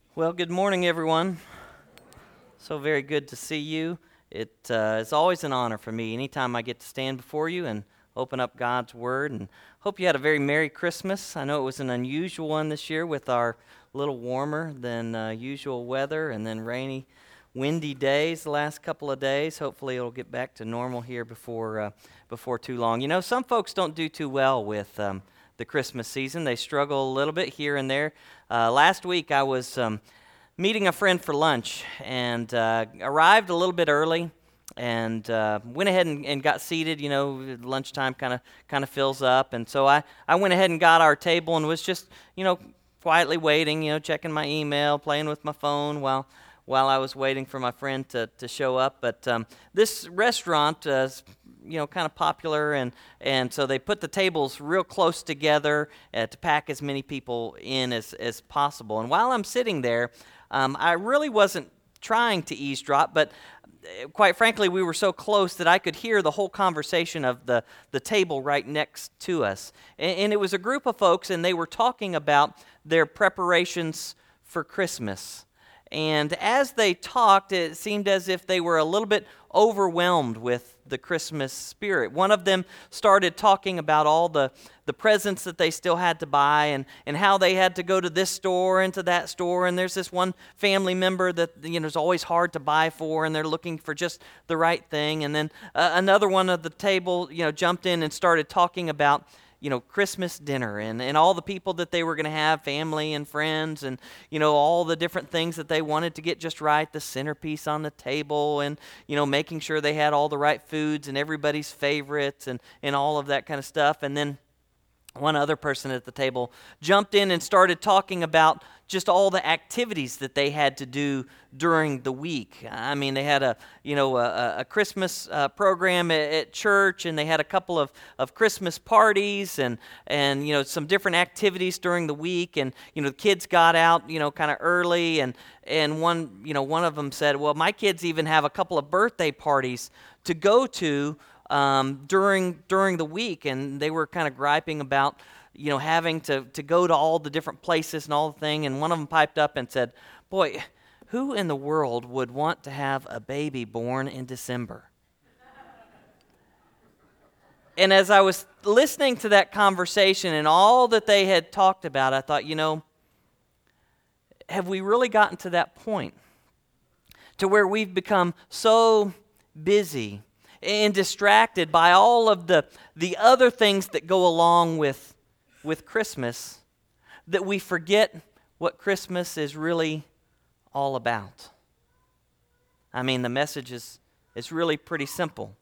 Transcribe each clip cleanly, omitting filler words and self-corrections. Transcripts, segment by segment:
Well, good morning, everyone. So very good to see you. It's always an honor for me anytime I get to stand before you and open up God's Word. And hope you had a very Merry Christmas. I know it was an unusual one this year with our little warmer than usual weather and then rainy, windy days the last couple of days. Hopefully it'll get back to normal here before too long. You know, some folks don't do too well with the Christmas season. They struggle a little bit here and there. Last week I was meeting a friend for lunch and arrived a little bit early and went ahead and got seated. You know, lunchtime kind of fills up, and so I went ahead and got our table and was just quietly waiting, checking my email, playing with my phone while I was waiting for my friend to show up. But this restaurant is kind of popular, and so they put the tables real close together to pack as many people in as possible. And while I'm sitting there, I really wasn't trying to eavesdrop, but quite frankly, we were so close that I could hear the whole conversation of the table right next to us. And it was a group of folks, and they were talking about their preparations for Christmas. And as they talked, it seemed as if they were a little bit overwhelmed with the Christmas spirit. One of them started talking about all the presents that they still had to buy and how they had to go to this store and to that store. And there's this one family member that is always hard to buy for, and they're looking for just the right thing. And then another one of the table jumped in and started talking about Christmas dinner and all the people that they were going to have, family and friends, and, all the different things that they wanted to get just right, the centerpiece on the table, and, making sure they had all the right foods and everybody's favorites and all of that kind of stuff. And then one other person at the table jumped in and started talking about just all the activities that they had to do during the week. I mean, they had a Christmas program at church, and they had a couple of Christmas parties and some different activities during the week. And the kids got out kind of early, and one of them said, "Well, my kids even have a couple of birthday parties to go to during the week," and they were kind of griping about having to go to all the different places and all the thing. And one of them piped up and said, "Boy, who in the world would want to have a baby born in December?" And as I was listening to that conversation and all that they had talked about, I thought, have we really gotten to that point to where we've become so busy and distracted by all of the other things that go along with Christmas that we forget what Christmas is really all about? I mean, the message is really pretty simple.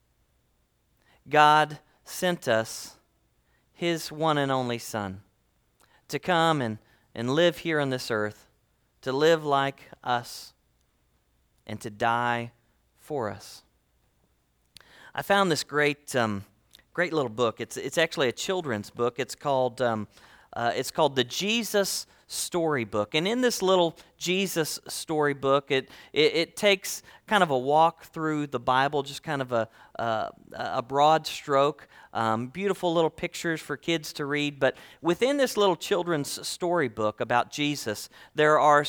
God sent us His one and only Son to come and live here on this earth, to live like us, and to die for us. I found this great little book. It's actually a children's book. It's called the Jesus Storybook. And in this little Jesus storybook, it takes kind of a walk through the Bible, just kind of a broad stroke. Beautiful little pictures for kids to read. But within this little children's storybook about Jesus, there are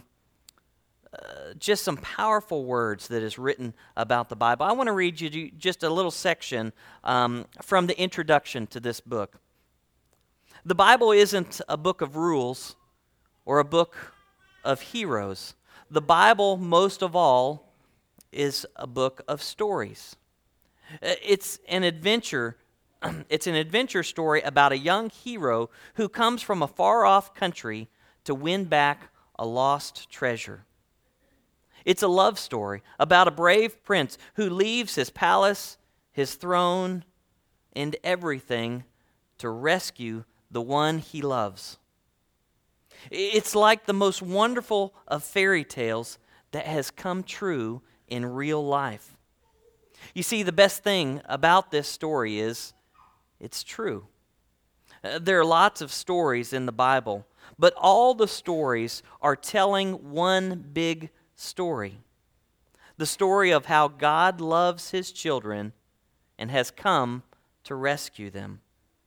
just some powerful words that is written about the Bible. I want to read you just a little section from the introduction to this book. The Bible isn't a book of rules or a book of heroes. The Bible, most of all, is a book of stories. It's an adventure. It's an adventure story about a young hero who comes from a far-off country to win back a lost treasure. It's a love story about a brave prince who leaves his palace, his throne, and everything to rescue the one he loves. It's like the most wonderful of fairy tales that has come true in real life. You see, the best thing about this story is it's true. There are lots of stories in the Bible, but all the stories are telling one big story. The story of how God loves His children and has come to rescue them.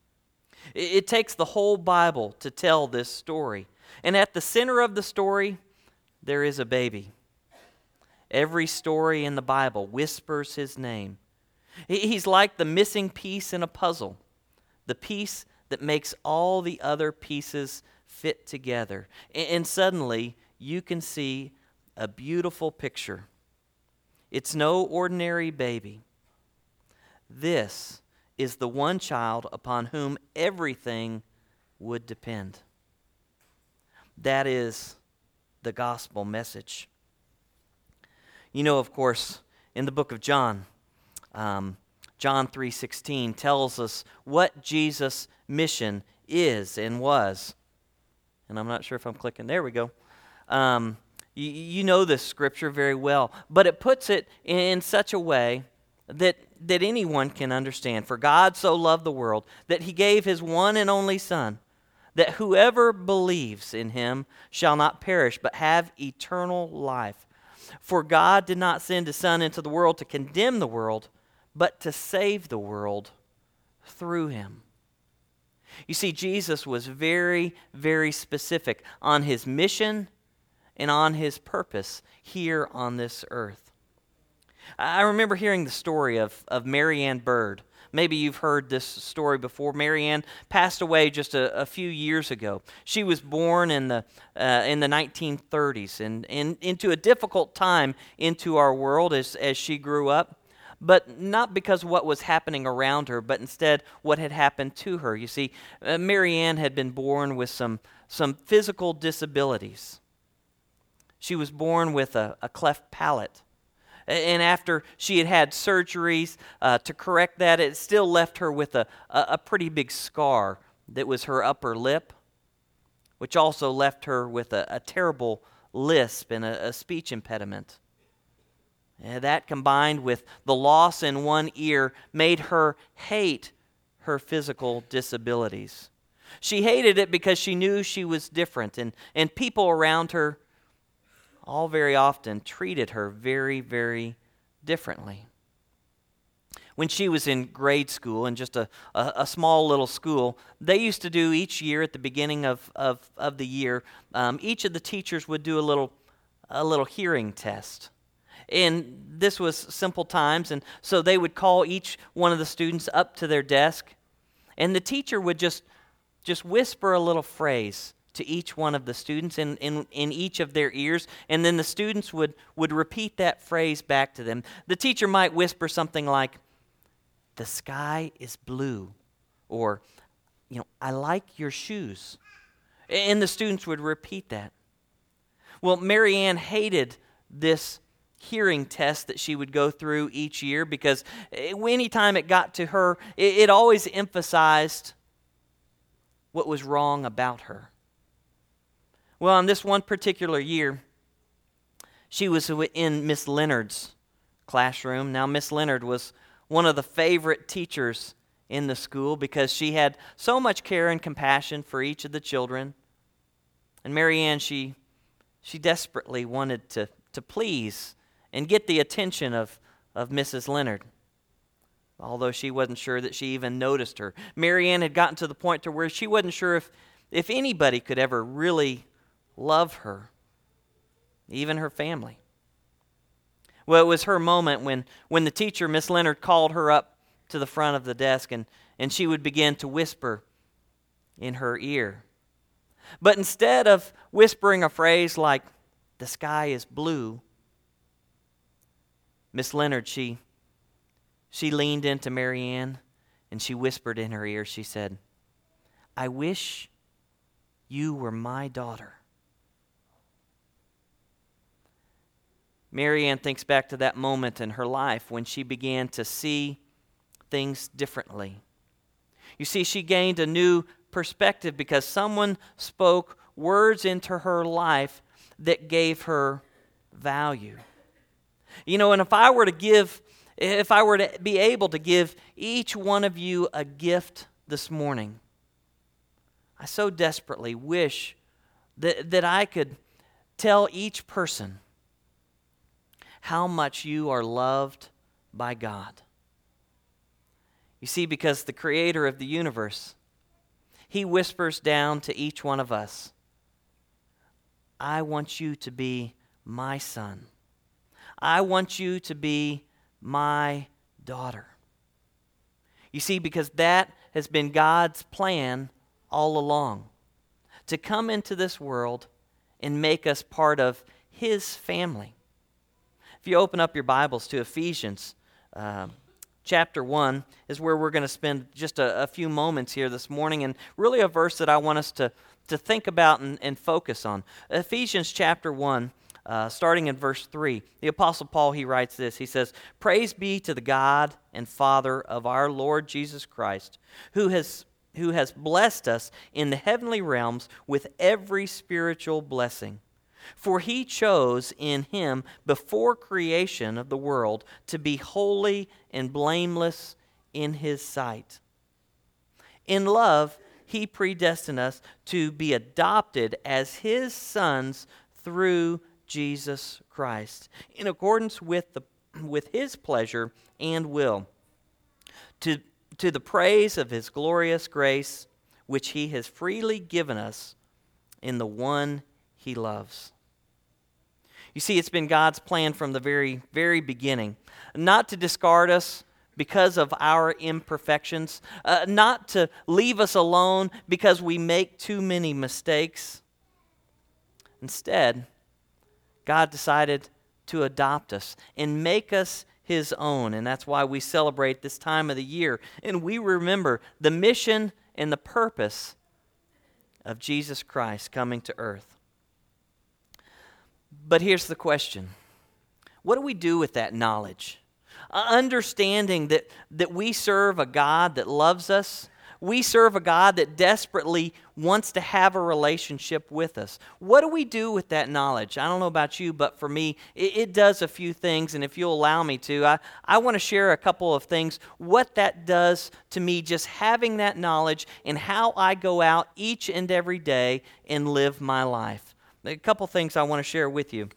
It takes the whole Bible to tell this story. And at the center of the story there is a baby. Every story in the Bible whispers his name. He's like the missing piece in a puzzle, the piece that makes all the other pieces fit together. And suddenly, you can see a beautiful picture. It's no ordinary baby. This is the one child upon whom everything would depend. That is the gospel message. You know, of course, in the book of John, John 3:16 tells us what Jesus' mission is and was. And I'm not sure if I'm clicking. There we go. You know this scripture very well, but it puts it in such a way that anyone can understand. For God so loved the world that he gave his one and only Son, that whoever believes in him shall not perish but have eternal life. For God did not send his Son into the world to condemn the world, but to save the world through him. You see, Jesus was very, very specific on his mission and on his purpose here on this earth. I remember hearing the story of Mary Ann Bird. Maybe you've heard this story before. Mary Ann passed away just a few years ago. She was born in the 1930s and into a difficult time into our world as she grew up, but not because of what was happening around her, but instead what had happened to her. You see, Mary Ann had been born with some physical disabilities. She was born with a cleft palate. And after she had had surgeries to correct that, it still left her with a pretty big scar that was her upper lip, which also left her with a terrible lisp and a speech impediment. And that combined with the loss in one ear made her hate her physical disabilities. She hated it because she knew she was different, and people around her all very often treated her very, very differently. When she was in grade school, in just a small little school, they used to do each year at the beginning of the year, each of the teachers would do a little hearing test. And this was simple times, and so they would call each one of the students up to their desk, and the teacher would just whisper a little phrase to each one of the students in each of their ears, and then the students would repeat that phrase back to them. The teacher might whisper something like, "The sky is blue," or, "I like your shoes." And the students would repeat that. Well, Mary Ann hated this hearing test that she would go through each year because anytime it got to her, it always emphasized what was wrong about her. Well, on this one particular year, she was in Miss Leonard's classroom. Now, Miss Leonard was one of the favorite teachers in the school because she had so much care and compassion for each of the children. And Mary Ann, she desperately wanted to please and get the attention of Mrs. Leonard, although she wasn't sure that she even noticed her. Mary Ann had gotten to the point to where she wasn't sure if anybody could ever really love her, even her family. Well, it was her moment when the teacher, Miss Leonard, called her up to the front of the desk and she would begin to whisper in her ear. But instead of whispering a phrase like, "The sky is blue," Miss Leonard, she leaned into Mary Ann and she whispered in her ear, she said, "I wish you were my daughter." Mary Ann thinks back to that moment in her life when she began to see things differently. You see, she gained a new perspective because someone spoke words into her life that gave her value. And if I were to be able to give each one of you a gift this morning, I so desperately wish that I could tell each person how much you are loved by God. You see, because the Creator of the universe, He whispers down to each one of us, "I want you to be my son. I want you to be my daughter. You see, because that has been God's plan all along, to come into this world and make us part of His family. If you open up your Bibles to Ephesians, chapter 1 is where we're going to spend just a few moments here this morning, and really a verse that I want us to think about and focus on. Ephesians chapter 1, starting in verse 3, the Apostle Paul, he writes this. He says, "Praise be to the God and Father of our Lord Jesus Christ, who has blessed us in the heavenly realms with every spiritual blessing. For He chose in Him before creation of the world to be holy and blameless in His sight. In love, He predestined us to be adopted as His sons through Jesus Christ, in accordance with His pleasure and will, to the praise of His glorious grace, which He has freely given us in the one He loves." You see, it's been God's plan from the very, very beginning, not to discard us because of our imperfections, not to leave us alone because we make too many mistakes. Instead, God decided to adopt us and make us His own, and that's why we celebrate this time of the year, and we remember the mission and the purpose of Jesus Christ coming to earth. But here's the question. What do we do with that knowledge? Understanding that we serve a God that loves us. We serve a God that desperately wants to have a relationship with us. What do we do with that knowledge? I don't know about you, but for me, it does a few things, and if you'll allow me to, I want to share a couple of things, what that does to me, just having that knowledge and how I go out each and every day and live my life. A couple things I want to share with you.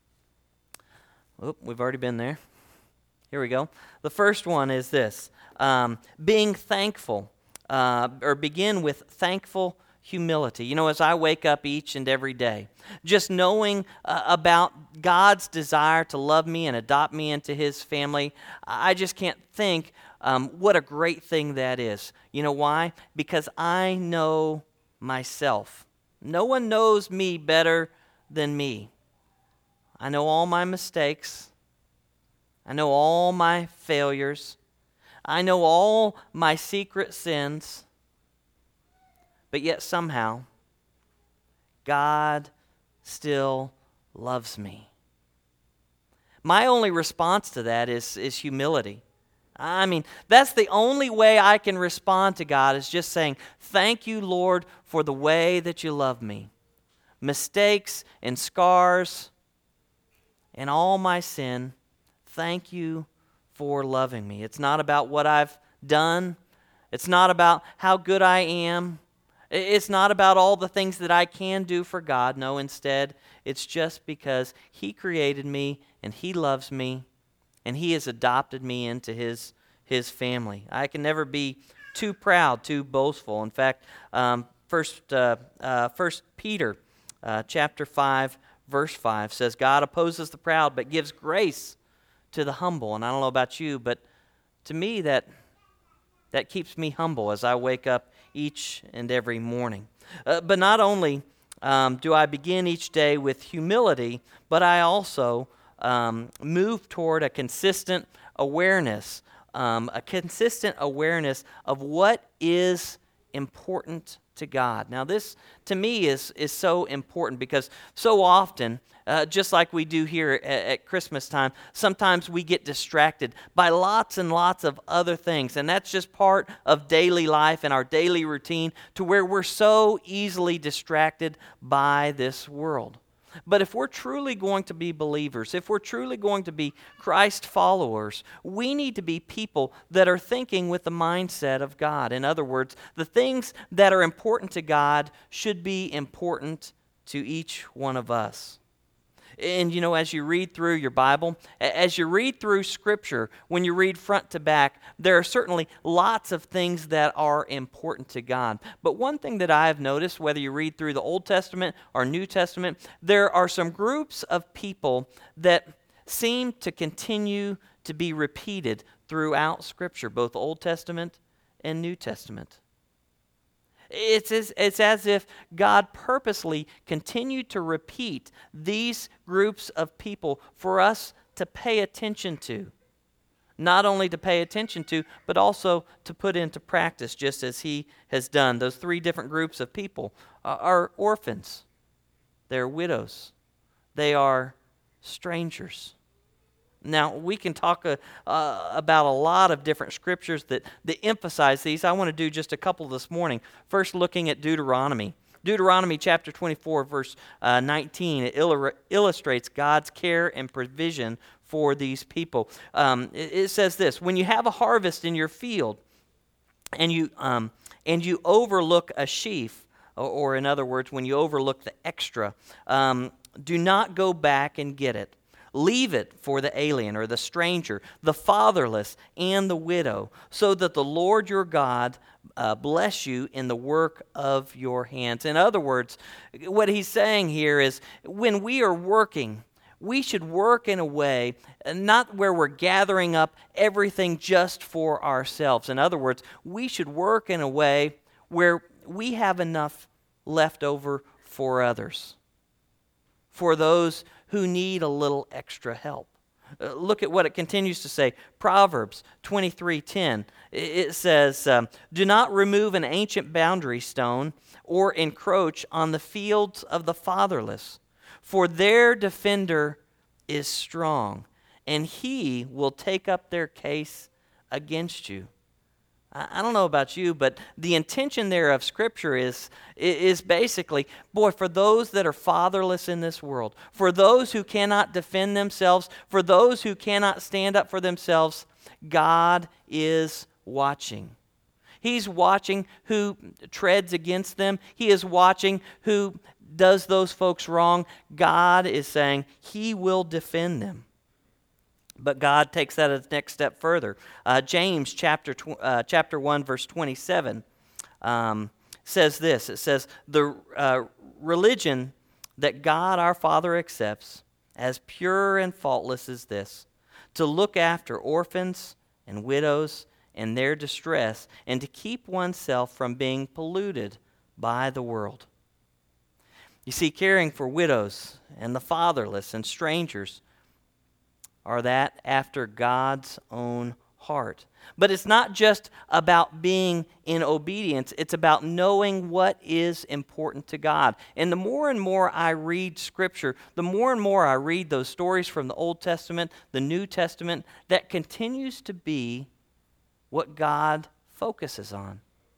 We've already been there. Here we go. The first one is this, being thankful, or begin with thankful humility. You know, as I wake up each and every day, just knowing about God's desire to love me and adopt me into His family, I just can't think what a great thing that is. You know why? Because I know myself. No one knows me better than me. I know all my mistakes. I know all my failures. I know all my secret sins. But yet somehow, God still loves me. My only response to that is humility. I mean, that's the only way I can respond to God, is just saying, "Thank you, Lord, for the way that you love me. Mistakes and scars and all my sin, thank you for loving me." It's not about what I've done. It's not about how good I am. It's not about all the things that I can do for God. No, instead, it's just because He created me and He loves me, and He has adopted me into His family. I can never be too proud, too boastful. In fact, First Peter chapter 5, verse 5 says, "God opposes the proud, but gives grace to the humble." And I don't know about you, but to me that keeps me humble as I wake up each and every morning. But not only do I begin each day with humility, but I also move toward a consistent awareness of what is important to God. Now this, to me, is so important, because so often, just like we do here at Christmas time, sometimes we get distracted by lots and lots of other things, and that's just part of daily life and our daily routine, to where we're so easily distracted by this world. But if we're truly going to be believers, if we're truly going to be Christ followers, we need to be people that are thinking with the mindset of God. In other words, the things that are important to God should be important to each one of us. And as you read through your Bible, as you read through Scripture, when you read front to back, there are certainly lots of things that are important to God. But one thing that I have noticed, whether you read through the Old Testament or New Testament, there are some groups of people that seem to continue to be repeated throughout Scripture, both Old Testament and New Testament. It's as if God purposely continued to repeat these groups of people for us to pay attention to. Not only to pay attention to, but also to put into practice, just as he has done. Those three different groups of people are orphans. They're widows. They are strangers. Now, we can talk about a lot of different scriptures that emphasize these. I want to do just a couple this morning. First, looking at Deuteronomy. Deuteronomy chapter 24, verse 19. It illustrates God's care and provision for these people. It says this: when you have a harvest in your field and you overlook a sheaf, or in other words, when you overlook the extra, do not go back and get it. Leave it for the alien or the stranger, the fatherless, and the widow, so that the Lord your God bless you in the work of your hands. In other words, what he's saying here is when we are working, we should work in a way not where we're gathering up everything just for ourselves. In other words, we should work in a way where we have enough left over for others, for those who need a little extra help. Look at what it continues to say. Proverbs 23:10. It says, do not remove an ancient boundary stone or encroach on the fields of the fatherless, for their defender is strong, and he will take up their case against you. I don't know about you, but the intention there of Scripture is basically, boy, for those that are fatherless in this world, for those who cannot defend themselves, for those who cannot stand up for themselves, God is watching. He's watching who treads against them. He is watching who does those folks wrong. God is saying He will defend them. But God takes that a next step further. James chapter 1, verse 27 says this. It says, the religion that God our Father accepts as pure and faultless is this: to look after orphans and widows in their distress, and to keep oneself from being polluted by the world. You see, caring for widows and the fatherless and strangers are that after God's own heart. But it's not just about being in obedience. It's about knowing what is important to God. And the more and more I read Scripture, the more and more I read those stories from the Old Testament, the New Testament, that continues to be what God focuses on.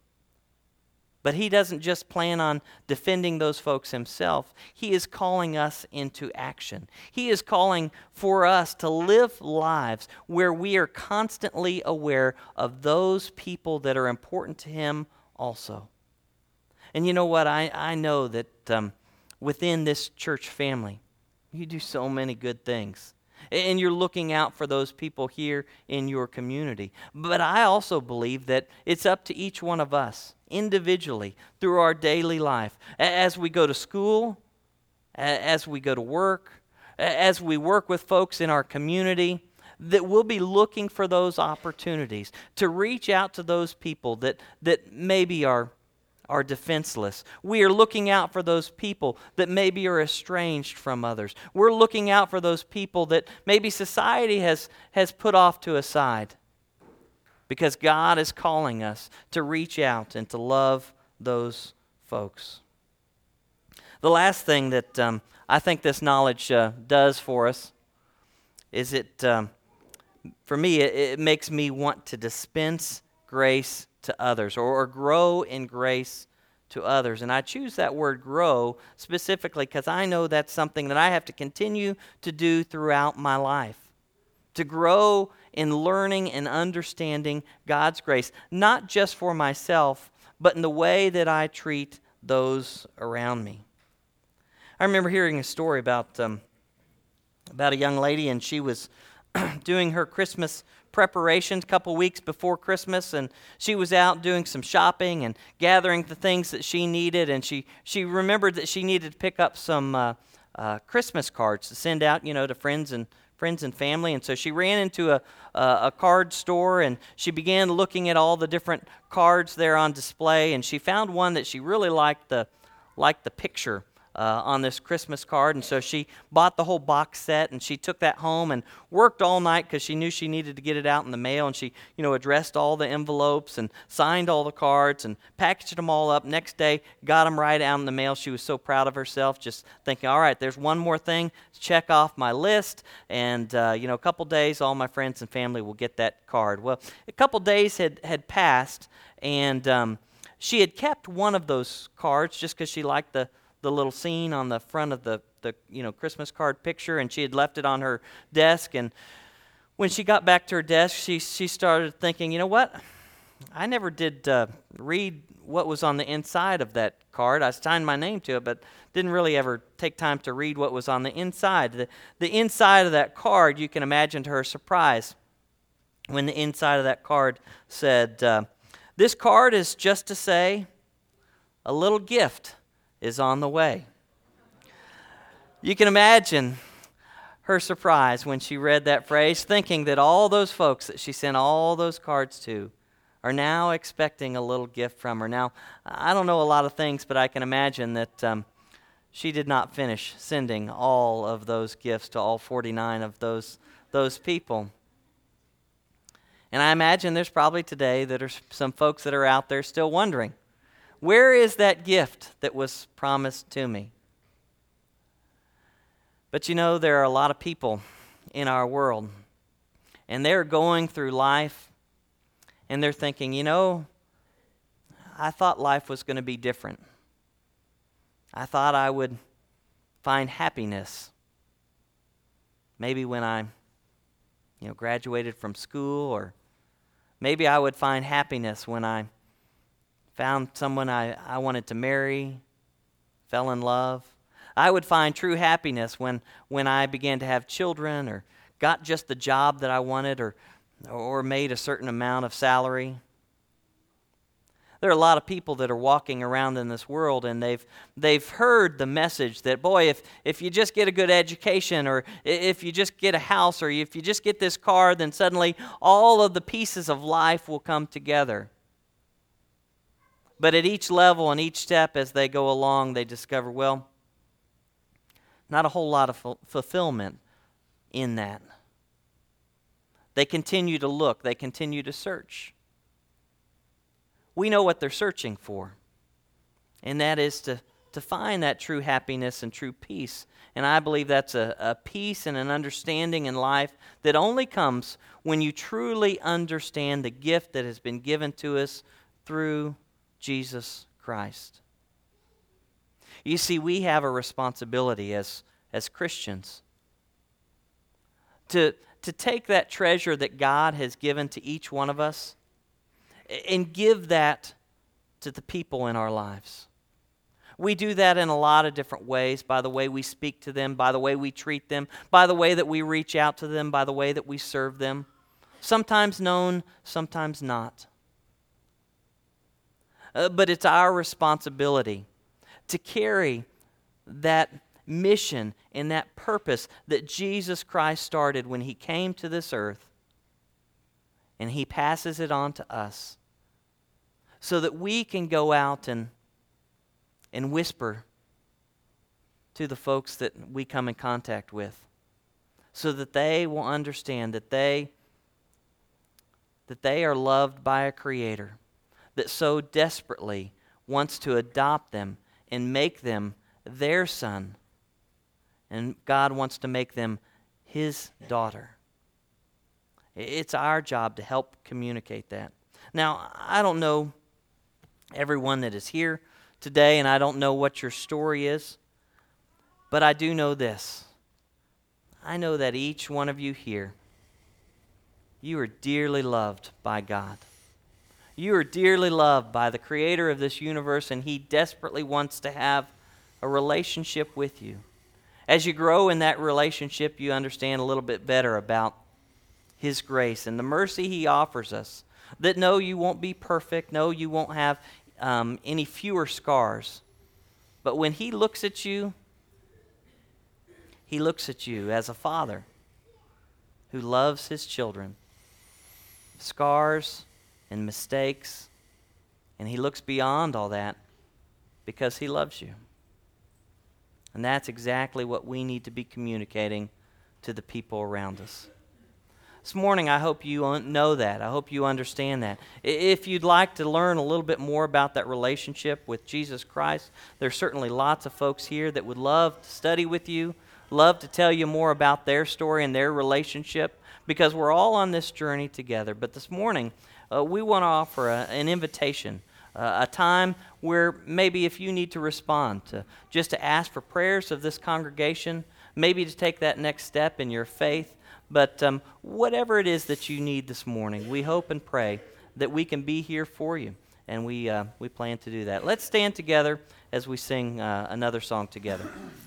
But He doesn't just plan on defending those folks Himself. He is calling us into action. He is calling for us to live lives where we are constantly aware of those people that are important to Him also. And you know what? I know that within this church family, you do so many good things. And you're looking out for those people here in your community. But I also believe that it's up to each one of us individually through our daily life. As we go to school, as we go to work, as we work with folks in our community, that we'll be looking for those opportunities to reach out to those people that maybe are defenseless. We are looking out for those people that maybe are estranged from others. We're looking out for those people that maybe society has put off to a side, because God is calling us to reach out and to love those folks. The last thing that I think this knowledge does for us is for me, it makes me want to dispense grace to others, or grow in grace to others. And I choose that word grow specifically because I know that's something that I have to continue to do throughout my life. To grow in learning and understanding God's grace, not just for myself, but in the way that I treat those around me. I remember hearing a story about about a young lady, and she was doing her Christmas preparations a couple weeks before Christmas, and she was out doing some shopping and gathering the things that she needed, and she remembered that she needed to pick up some Christmas cards to send out, to friends and family. And so she ran into a card store, and she began looking at all the different cards there on display, and she found one that she really liked the picture on this Christmas card. And so she bought the whole box set, and she took that home and worked all night because she knew she needed to get it out in the mail. And she addressed all the envelopes and signed all the cards and packaged them all up. Next day, got them right out in the mail. She was so proud of herself, just thinking, all right, there's one more thing to check off my list, and a couple days, all my friends and family will get that card. Well, a couple days had passed, and she had kept one of those cards just because she liked the little scene on the front of the Christmas card picture, and she had left it on her desk. And when she got back to her desk, she started thinking, you know what? I never did read what was on the inside of that card. I signed my name to it, but didn't really ever take time to read what was on the inside. The inside of that card, you can imagine to her surprise when the inside of that card said, this card is just to say a little gift is on the way. You can imagine her surprise when she read that phrase, thinking that all those folks that she sent all those cards to are now expecting a little gift from her. Now, I don't know a lot of things, but I can imagine that she did not finish sending all of those gifts to all 49 of those people. And I imagine there's probably today that are some folks that are out there still wondering, where is that gift that was promised to me? But there are a lot of people in our world, and they're going through life, and they're thinking, I thought life was going to be different. I thought I would find happiness maybe when I graduated from school, or maybe I would find happiness when I found someone I wanted to marry, fell in love. I would find true happiness when I began to have children, or got just the job that I wanted, or made a certain amount of salary. There are a lot of people that are walking around in this world, and they've heard the message that, boy, if you just get a good education, or if you just get a house, or if you just get this car, then suddenly all of the pieces of life will come together. But at each level and each step as they go along, they discover, well, not a whole lot of fulfillment in that. They continue to look. They continue to search. We know what they're searching for, and that is to find that true happiness and true peace. And I believe that's a peace and an understanding in life that only comes when you truly understand the gift that has been given to us through Jesus Christ. You see, we have a responsibility as Christians to take that treasure that God has given to each one of us and give that to the people in our lives. We do that in a lot of different ways, by the way we speak to them, by the way we treat them, by the way that we reach out to them, by the way that we serve them. Sometimes known, sometimes not. But it's our responsibility to carry that mission and that purpose that Jesus Christ started when he came to this earth, and he passes it on to us so that we can go out and whisper to the folks that we come in contact with, so that they will understand that they are loved by a Creator that so desperately wants to adopt them and make them their son. And God wants to make them his daughter. It's our job to help communicate that. Now, I don't know everyone that is here today, and I don't know what your story is, but I do know this. I know that each one of you here, you are dearly loved by God. You are dearly loved by the Creator of this universe, and he desperately wants to have a relationship with you. As you grow in that relationship, you understand a little bit better about His grace and the mercy He offers us. That no, you won't be perfect. No, you won't have any fewer scars. But when He looks at you as a father who loves his children. Scars and mistakes, and He looks beyond all that because He loves you. And that's exactly what we need to be communicating to the people around us. This morning, I hope you know that. I hope you understand that. If you'd like to learn a little bit more about that relationship with Jesus Christ, there's certainly lots of folks here that would love to study with you, love to tell you more about their story and their relationship, because we're all on this journey together. But this morning, we want to offer an invitation, a time where maybe if you need to respond, just to ask for prayers of this congregation, maybe to take that next step in your faith. But whatever it is that you need this morning, we hope and pray that we can be here for you. And we plan to do that. Let's stand together as we sing another song together.